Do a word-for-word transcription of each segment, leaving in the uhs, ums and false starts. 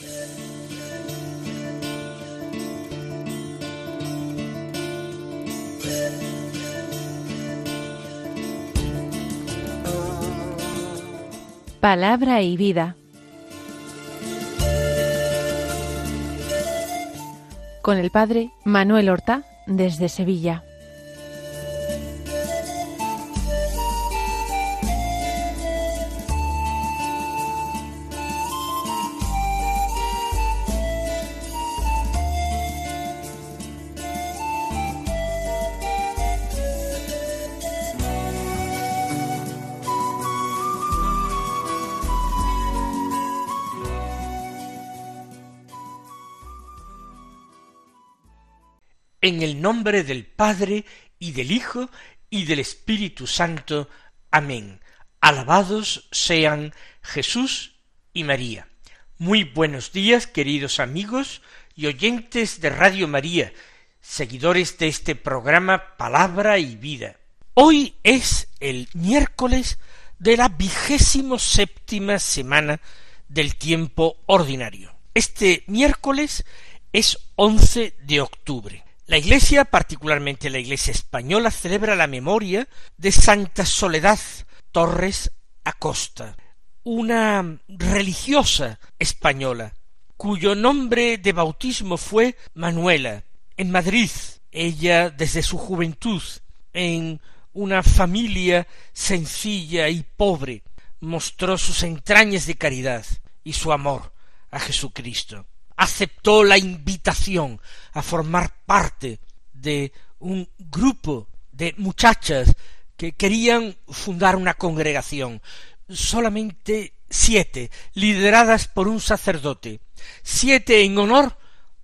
Palabra y vida. Con el padre Manuel Horta desde Sevilla. En el nombre del Padre, y del Hijo, y del Espíritu Santo. Amén. Alabados sean Jesús y María. Muy buenos días, queridos amigos y oyentes de Radio María, seguidores de este programa Palabra y Vida. Hoy es el miércoles de la vigésimo séptima semana del tiempo ordinario. Este miércoles es once de octubre. La Iglesia, particularmente la Iglesia española, celebra la memoria de Santa Soledad Torres Acosta, una religiosa española, cuyo nombre de bautismo fue Manuela. En Madrid, ella desde su juventud, en una familia sencilla y pobre, mostró sus entrañas de caridad y su amor a Jesucristo. Aceptó la invitación a formar parte de un grupo de muchachas que querían fundar una congregación, solamente siete, lideradas por un sacerdote, siete en honor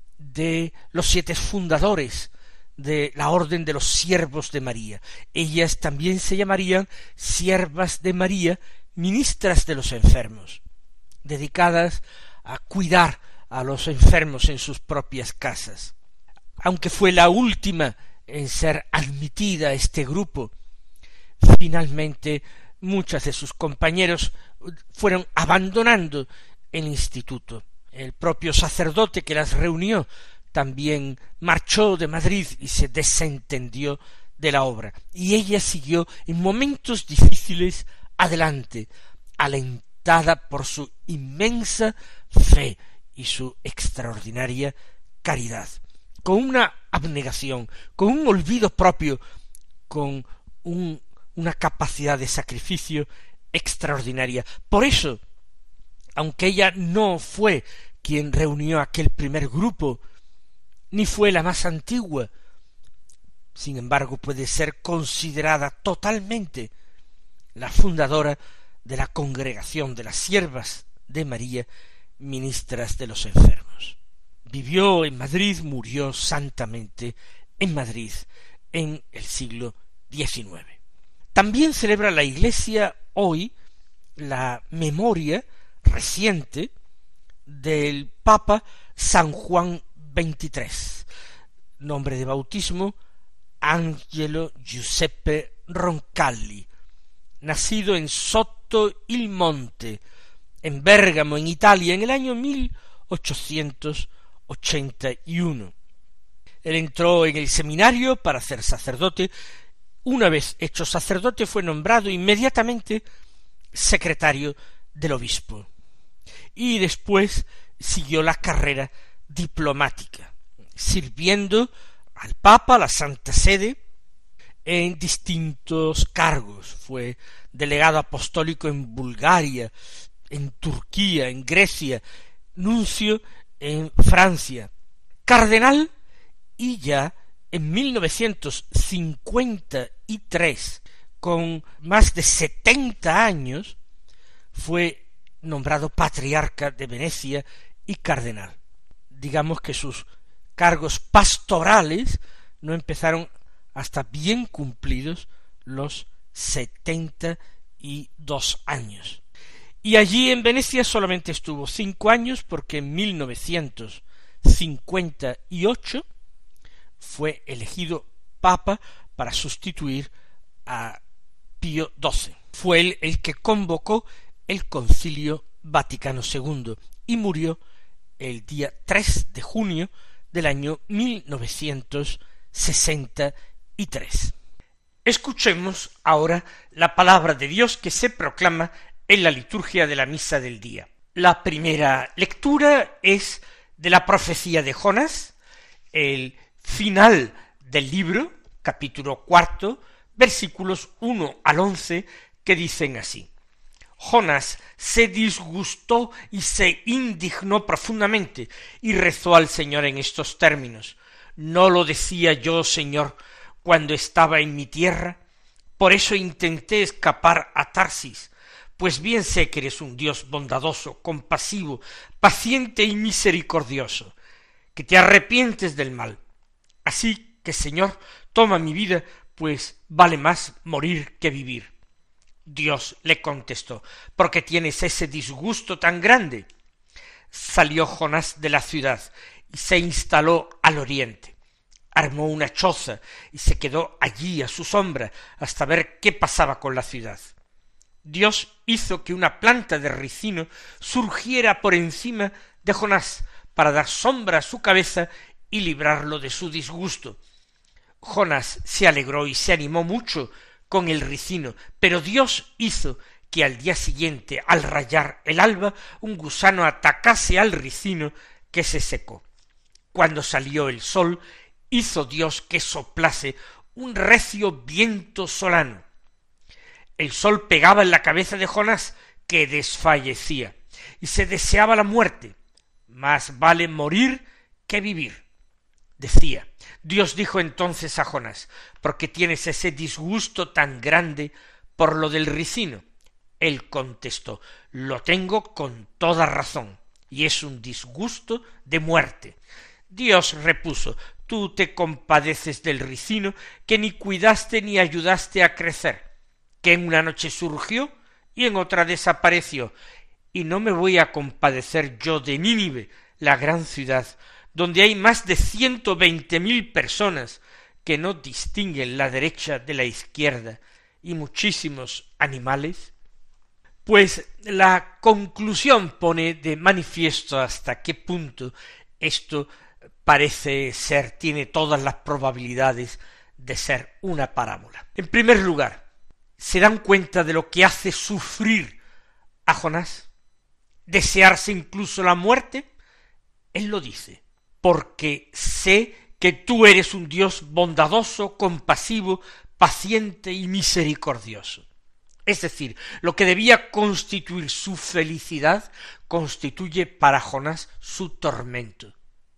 de los siete fundadores de la Orden de los Siervos de María. Ellas también se llamarían Siervas de María, ministras de los enfermos, dedicadas a cuidar a los enfermos en sus propias casas. Aunque fue la última en ser admitida a este grupo, finalmente muchas de sus compañeros fueron abandonando el instituto. El propio sacerdote que las reunió también marchó de Madrid y se desentendió de la obra, y ella siguió en momentos difíciles adelante, alentada por su inmensa fe y su extraordinaria caridad, con una abnegación, con un olvido propio, con un, una capacidad de sacrificio extraordinaria. Por eso, aunque ella no fue quien reunió aquel primer grupo, ni fue la más antigua, sin embargo puede ser considerada totalmente la fundadora de la congregación de las Siervas de María, ministras de los enfermos. Vivió en Madrid, murió santamente en Madrid en el siglo diecinueve. También celebra la Iglesia hoy la memoria reciente del Papa San Juan veintitrés, nombre de bautismo Angelo Giuseppe Roncalli, nacido en Sotto il Monte, en Bérgamo, en Italia, en el año mil ochocientos ochenta y uno. Él entró en el seminario para ser sacerdote. Una vez hecho sacerdote, fue nombrado inmediatamente secretario del obispo, y después siguió la carrera diplomática, sirviendo al Papa, a la Santa Sede, en distintos cargos. Fue delegado apostólico en Bulgaria, en Turquía, en Grecia, nuncio en Francia, cardenal, y ya en mil novecientos cincuenta y tres, con más de setenta años, fue nombrado patriarca de Venecia y cardenal. Digamos que sus cargos pastorales no empezaron hasta bien cumplidos los setenta y dos años. Y allí en Venecia solamente estuvo cinco años, porque en mil novecientos cincuenta y ocho fue elegido papa para sustituir a Pío doce. Fue él el que convocó el Concilio Vaticano segundo y murió el día tres de junio del año mil novecientos sesenta y tres. Escuchemos ahora la palabra de Dios que se proclama en la liturgia de la misa del día. La primera lectura es de la profecía de Jonás, el final del libro, capítulo cuarto, versículos uno al once, que dicen así: Jonás se disgustó y se indignó profundamente y rezó al Señor en estos términos: ¿no lo decía yo, Señor, cuando estaba en mi tierra? Por eso intenté escapar a Tarsis, pues bien sé que eres un Dios bondadoso, compasivo, paciente y misericordioso, que te arrepientes del mal. Así que, Señor, toma mi vida, pues vale más morir que vivir. Dios le contestó: ¿por qué tienes ese disgusto tan grande? Salió Jonás de la ciudad y se instaló al oriente. Armó una choza y se quedó allí a su sombra hasta ver qué pasaba con la ciudad. Dios hizo que una planta de ricino surgiera por encima de Jonás para dar sombra a su cabeza y librarlo de su disgusto. Jonás se alegró y se animó mucho con el ricino, pero Dios hizo que al día siguiente, al rayar el alba, un gusano atacase al ricino, que se secó. Cuando salió el sol, hizo Dios que soplase un recio viento solano. El sol pegaba en la cabeza de Jonás, que desfallecía, y se deseaba la muerte. Más vale morir que vivir, decía. Dios dijo entonces a Jonás: ¿por qué tienes ese disgusto tan grande por lo del ricino? Él contestó: lo tengo con toda razón, y es un disgusto de muerte. Dios repuso: tú te compadeces del ricino, que ni cuidaste ni ayudaste a crecer, que en una noche surgió y en otra desapareció, y no me voy a compadecer yo de Nínive, la gran ciudad, donde hay más de ciento veinte mil personas que no distinguen la derecha de la izquierda, y muchísimos animales. Pues la conclusión pone de manifiesto hasta qué punto esto parece ser, tiene todas las probabilidades de ser una parábola. En primer lugar, ¿se dan cuenta de lo que hace sufrir a Jonás? ¿Desearse incluso la muerte? Él lo dice: porque sé que tú eres un Dios bondadoso, compasivo, paciente y misericordioso. Es decir, lo que debía constituir su felicidad, constituye para Jonás su tormento.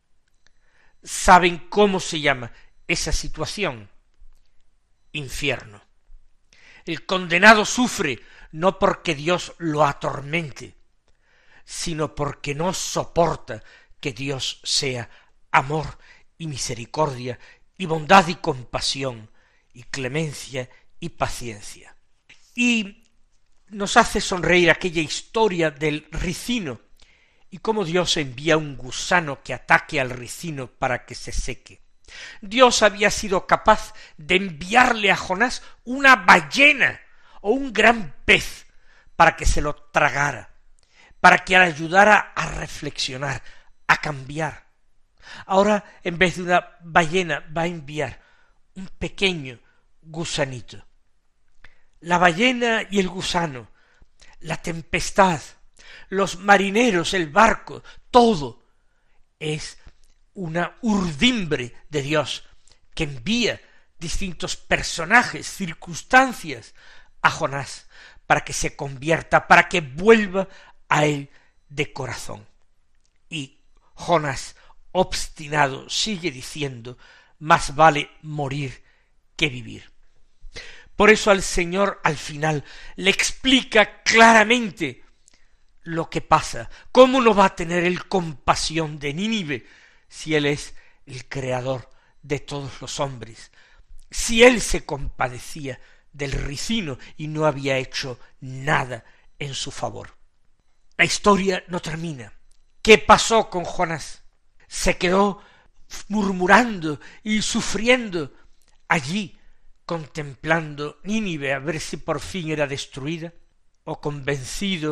¿Saben cómo se llama esa situación? Infierno. El condenado sufre no porque Dios lo atormente, sino porque no soporta que Dios sea amor y misericordia y bondad y compasión y clemencia y paciencia. Y nos hace sonreír aquella historia del ricino y cómo Dios envía un gusano que ataque al ricino para que se seque. Dios había sido capaz de enviarle a Jonás una ballena o un gran pez para que se lo tragara, para que le ayudara a reflexionar, a cambiar. Ahora, en vez de una ballena, va a enviar un pequeño gusanito. La ballena y el gusano, la tempestad, los marineros, el barco, todo es una urdimbre de Dios que envía distintos personajes, circunstancias a Jonás para que se convierta, para que vuelva a él de corazón. Y Jonás, obstinado, sigue diciendo: más vale morir que vivir. Por eso al Señor al final le explica claramente lo que pasa. ¿Cómo no va a tener él compasión de Nínive si él es el creador de todos los hombres? Si él se compadecía del ricino y no había hecho nada en su favor. La historia no termina. ¿Qué pasó con Jonás? Se quedó murmurando y sufriendo allí, contemplando Nínive a ver si por fin era destruida, o convencido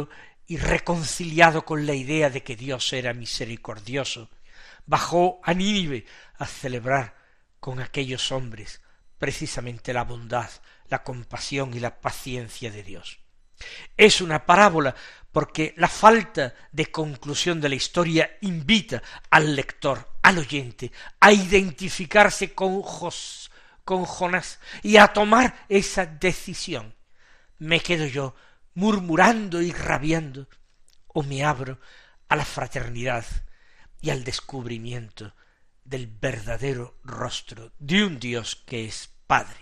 y reconciliado con la idea de que Dios era misericordioso, bajó a Nínive a celebrar con aquellos hombres precisamente la bondad, la compasión y la paciencia de Dios. Es una parábola porque la falta de conclusión de la historia invita al lector, al oyente, a identificarse con, Jos, con Jonás y a tomar esa decisión. ¿Me quedo yo murmurando y rabiando o me abro a la fraternidad y al descubrimiento del verdadero rostro de un Dios que es Padre?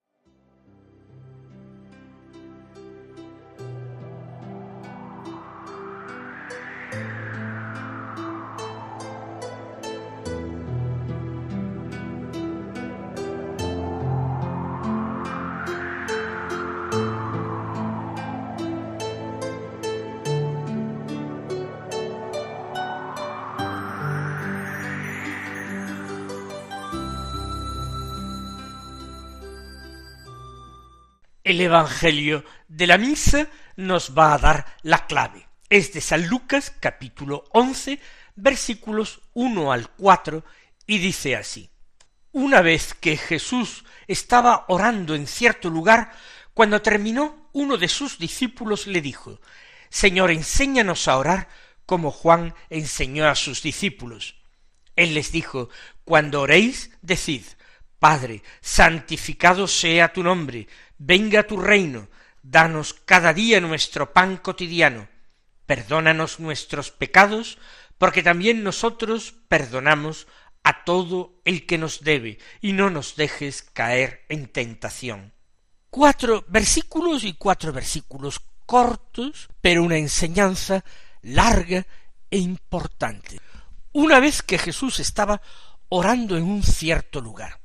El Evangelio de la misa nos va a dar la clave. Es de San Lucas, capítulo once, versículos uno al cuatro, y dice así: Una vez que Jesús estaba orando en cierto lugar, cuando terminó, uno de sus discípulos le dijo: Señor, enséñanos a orar como Juan enseñó a sus discípulos. Él les dijo: Cuando oréis, decid: Padre, santificado sea tu nombre, venga tu reino, danos cada día nuestro pan cotidiano, perdónanos nuestros pecados, porque también nosotros perdonamos a todo el que nos debe, y no nos dejes caer en tentación. Cuatro versículos y cuatro versículos cortos, pero una enseñanza larga e importante. Una vez que Jesús estaba orando en un cierto lugar.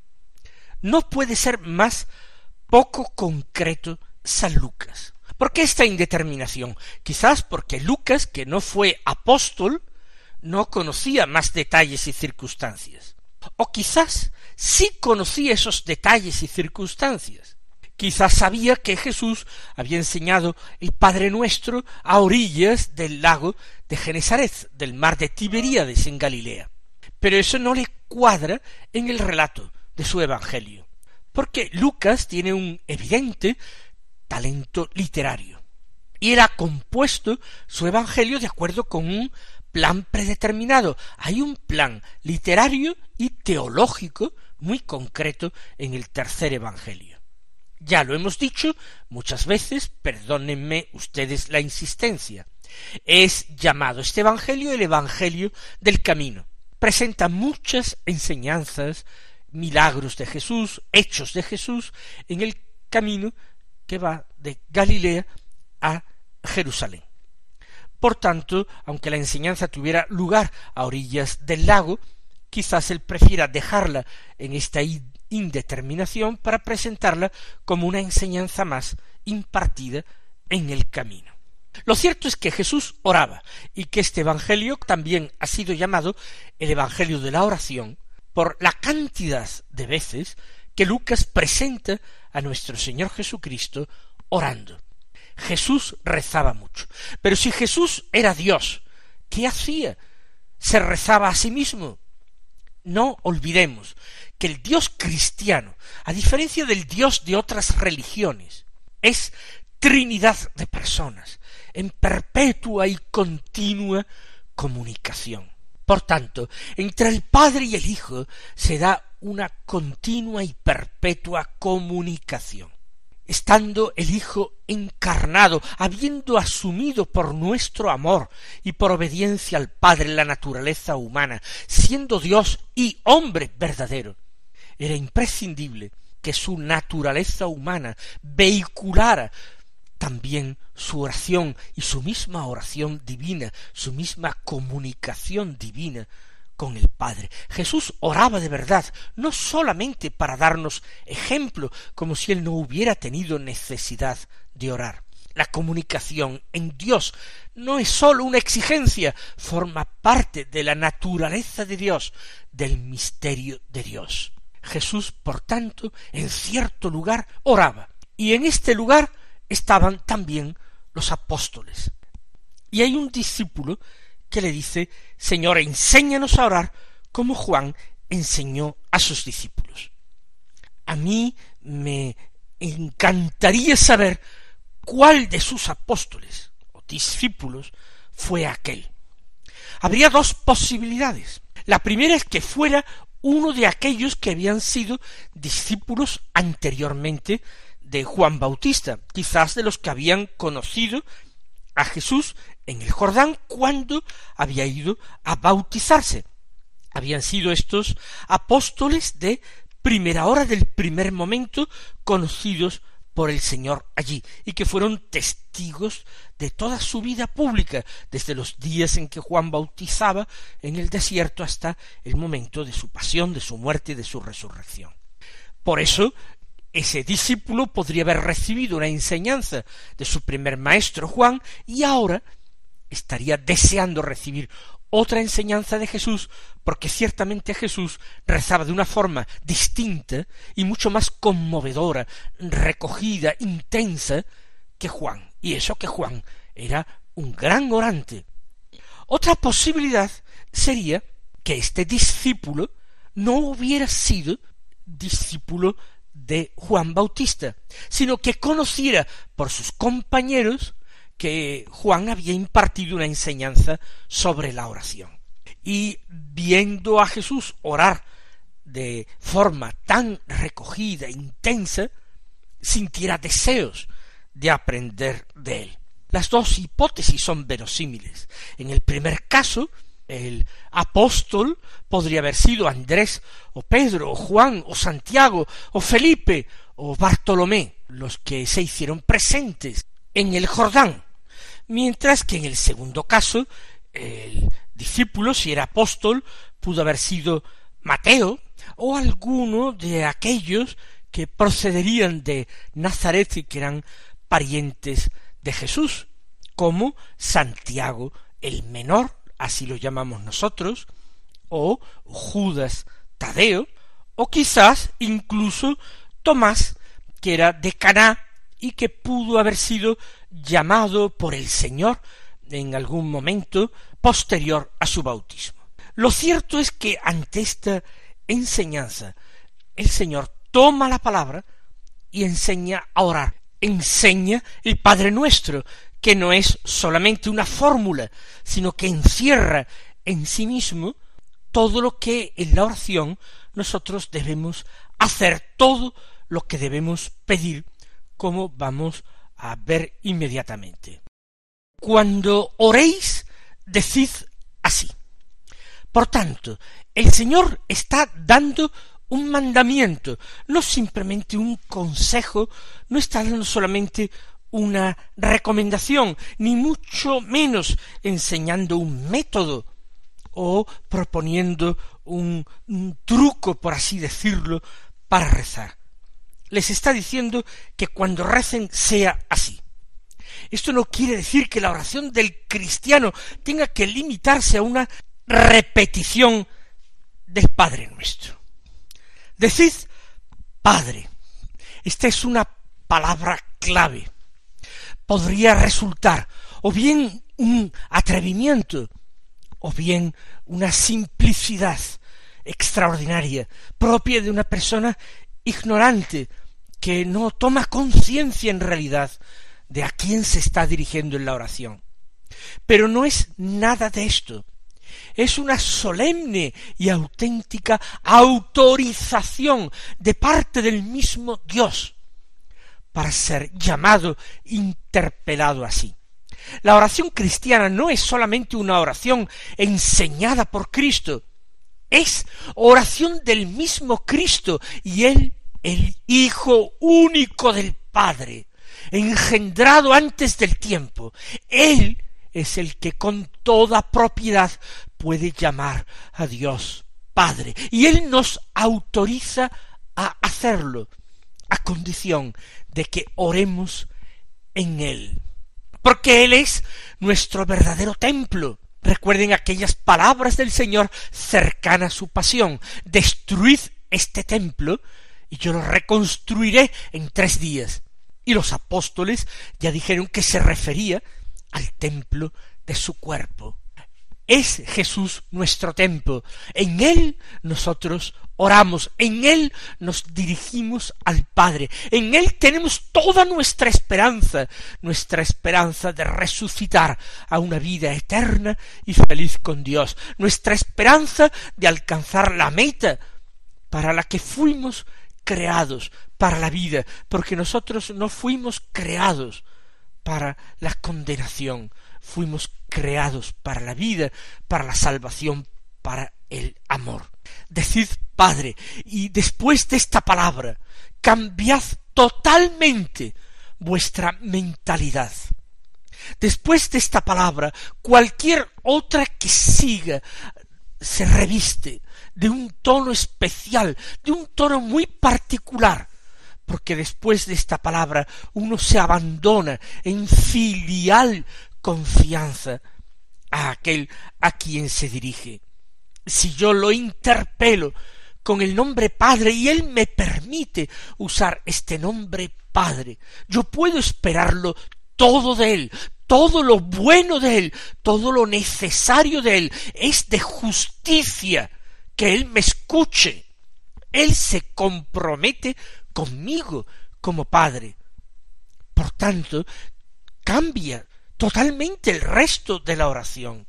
No puede ser más poco concreto San Lucas. ¿Por qué esta indeterminación? Quizás porque Lucas, que no fue apóstol, no conocía más detalles y circunstancias. O quizás sí conocía esos detalles y circunstancias. Quizás sabía que Jesús había enseñado el Padre Nuestro a orillas del lago de Genesaret, del mar de Tiberíades en Galilea. Pero eso no le cuadra en el relato de su evangelio, porque Lucas tiene un evidente talento literario, y él ha compuesto su evangelio de acuerdo con un plan predeterminado. Hay un plan literario y teológico muy concreto en el tercer evangelio. Ya lo hemos dicho muchas veces, perdónenme ustedes la insistencia. Es llamado este evangelio el evangelio del camino. Presenta muchas enseñanzas, milagros de Jesús, hechos de Jesús en el camino que va de Galilea a Jerusalén. Por tanto, aunque la enseñanza tuviera lugar a orillas del lago, quizás él prefiera dejarla en esta indeterminación para presentarla como una enseñanza más impartida en el camino. Lo cierto es que Jesús oraba, y que este evangelio también ha sido llamado el evangelio de la oración por la cantidad de veces que Lucas presenta a nuestro Señor Jesucristo orando. Jesús rezaba mucho, pero si Jesús era Dios, ¿qué hacía? ¿Se rezaba a sí mismo? No olvidemos que el Dios cristiano, a diferencia del Dios de otras religiones, es Trinidad de personas, en perpetua y continua comunicación. Por tanto, entre el Padre y el Hijo se da una continua y perpetua comunicación. Estando el Hijo encarnado, habiendo asumido por nuestro amor y por obediencia al Padre la naturaleza humana, siendo Dios y hombre verdadero, era imprescindible que su naturaleza humana vehiculara también su oración y su misma oración divina, su misma comunicación divina con el Padre. Jesús oraba de verdad, no solamente para darnos ejemplo, como si él no hubiera tenido necesidad de orar. La comunicación en Dios no es sólo una exigencia, forma parte de la naturaleza de Dios, del misterio de Dios. Jesús, por tanto, en cierto lugar oraba, y en este lugar estaban también los apóstoles. Y hay un discípulo que le dice: Señor, enséñanos a orar como Juan enseñó a sus discípulos. A mí me encantaría saber cuál de sus apóstoles o discípulos fue aquel. Habría dos posibilidades. La primera es que fuera uno de aquellos que habían sido discípulos anteriormente de Juan Bautista, quizás de los que habían conocido a Jesús en el Jordán cuando había ido a bautizarse. Habían sido estos apóstoles de primera hora, del primer momento, conocidos por el Señor allí, y que fueron testigos de toda su vida pública, desde los días en que Juan bautizaba en el desierto hasta el momento de su pasión, de su muerte y de su resurrección. Por eso, ese discípulo podría haber recibido una enseñanza de su primer maestro Juan, y ahora estaría deseando recibir otra enseñanza de Jesús, porque ciertamente Jesús rezaba de una forma distinta y mucho más conmovedora, recogida, intensa que Juan, y eso que Juan era un gran orante. Otra posibilidad sería que este discípulo no hubiera sido discípulo de Juan Bautista, sino que conociera por sus compañeros que Juan había impartido una enseñanza sobre la oración. Y viendo a Jesús orar de forma tan recogida, intensa, sintiera deseos de aprender de él. Las dos hipótesis son verosímiles. En el primer caso, el apóstol podría haber sido Andrés, o Pedro, o Juan, o Santiago, o Felipe, o Bartolomé, los que se hicieron presentes en el Jordán. Mientras que en el segundo caso, el discípulo, si era apóstol, pudo haber sido Mateo, o alguno de aquellos que procederían de Nazaret y que eran parientes de Jesús, como Santiago el menor, así lo llamamos nosotros, o Judas Tadeo, o quizás incluso Tomás, que era de Caná y que pudo haber sido llamado por el Señor en algún momento posterior a su bautismo. Lo cierto es que ante esta enseñanza el Señor toma la palabra y enseña a orar, enseña el Padre Nuestro, que no es solamente una fórmula, sino que encierra en sí mismo todo lo que en la oración nosotros debemos hacer, todo lo que debemos pedir, como vamos a ver inmediatamente. Cuando oréis, decid así. Por tanto, el Señor está dando un mandamiento, no simplemente un consejo, no está dando solamente una recomendación, ni mucho menos enseñando un método o proponiendo un, un truco, por así decirlo, para rezar. Les está diciendo que cuando recen sea así. Esto no quiere decir que la oración del cristiano tenga que limitarse a una repetición del Padre Nuestro. Decid Padre. Esta es una palabra clave. Podría resultar o bien un atrevimiento o bien una simplicidad extraordinaria, propia de una persona ignorante, que no toma conciencia en realidad de a quién se está dirigiendo en la oración. Pero no es nada de esto. Es una solemne y auténtica autorización de parte del mismo Dios para ser llamado, interpelado así. La oración cristiana no es solamente una oración enseñada por Cristo, es oración del mismo Cristo, y Él, el Hijo único del Padre, engendrado antes del tiempo. Él es el que con toda propiedad puede llamar a Dios Padre, y Él nos autoriza a hacerlo, a condición de que oremos en Él, porque Él es nuestro verdadero templo. Recuerden aquellas palabras del Señor cercana a su pasión: destruid este templo y yo lo reconstruiré en tres días. Y los apóstoles ya dijeron que se refería al templo de su cuerpo. Es Jesús nuestro templo. En Él nosotros oramos, en Él nos dirigimos al Padre, en Él tenemos toda nuestra esperanza, nuestra esperanza de resucitar a una vida eterna y feliz con Dios, nuestra esperanza de alcanzar la meta para la que fuimos creados, para la vida, porque nosotros no fuimos creados para la condenación, fuimos creados para la vida, para la salvación, para el amor. Decid Padre, y después de esta palabra, cambiad totalmente vuestra mentalidad. Después de esta palabra, cualquier otra que siga se reviste de un tono especial, de un tono muy particular, porque después de esta palabra uno se abandona en filial confianza a aquel a quien se dirige. Si yo lo interpelo con el nombre Padre y Él me permite usar este nombre Padre, yo puedo esperarlo todo de Él, todo lo bueno de Él, todo lo necesario de Él. Es de justicia que Él me escuche. Él se compromete conmigo como Padre. Por tanto, cambia totalmente el resto de la oración.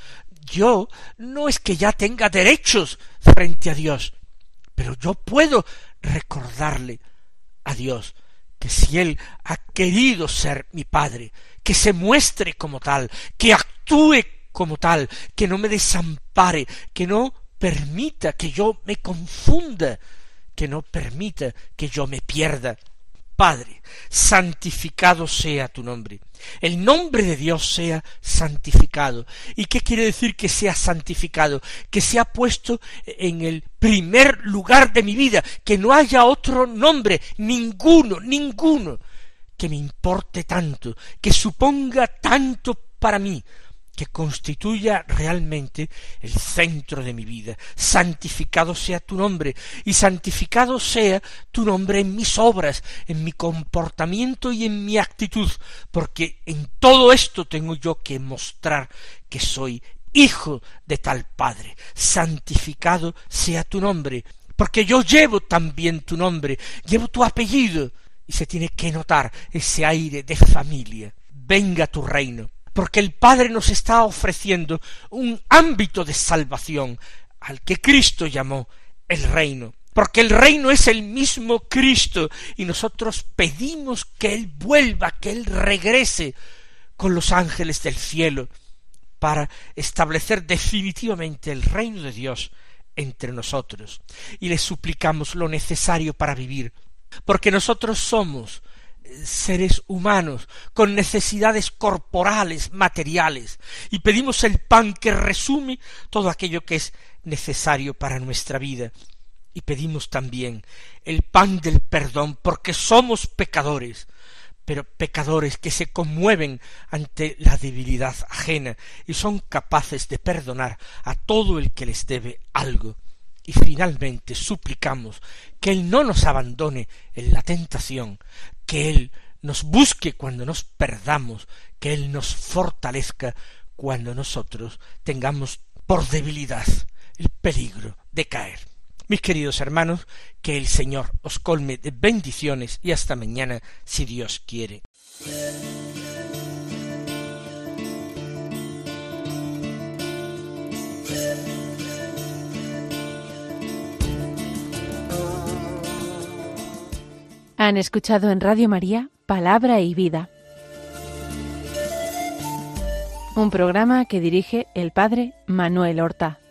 Yo no es que ya tenga derechos frente a Dios, pero yo puedo recordarle a Dios que si Él ha querido ser mi Padre, que se muestre como tal, que actúe como tal, que no me desampare, que no permita que yo me confunda, que no permita que yo me pierda. Padre, santificado sea tu nombre. El nombre de Dios sea santificado. ¿Y qué quiere decir que sea santificado? Que sea puesto en el primer lugar de mi vida, que no haya otro nombre, ninguno, ninguno, que me importe tanto, que suponga tanto para mí, que constituya realmente el centro de mi vida. Santificado sea tu nombre, y santificado sea tu nombre en mis obras, en mi comportamiento y en mi actitud, porque en todo esto tengo yo que mostrar que soy hijo de tal Padre. Santificado sea tu nombre, porque yo llevo también tu nombre, llevo tu apellido, y se tiene que notar ese aire de familia. Venga tu reino, porque el Padre nos está ofreciendo un ámbito de salvación al que Cristo llamó el reino, porque el reino es el mismo Cristo, y nosotros pedimos que Él vuelva, que Él regrese con los ángeles del cielo para establecer definitivamente el reino de Dios entre nosotros, y le suplicamos lo necesario para vivir, porque nosotros somos seres humanos con necesidades corporales, materiales, y pedimos el pan que resume todo aquello que es necesario para nuestra vida, y pedimos también el pan del perdón, porque somos pecadores, pero pecadores que se conmueven ante la debilidad ajena y son capaces de perdonar a todo el que les debe algo. Y finalmente suplicamos que Él no nos abandone en la tentación, que Él nos busque cuando nos perdamos, que Él nos fortalezca cuando nosotros tengamos por debilidad el peligro de caer. Mis queridos hermanos, que el Señor os colme de bendiciones y hasta mañana, si Dios quiere. Han escuchado en Radio María Palabra y Vida, un programa que dirige el Padre Manuel Horta.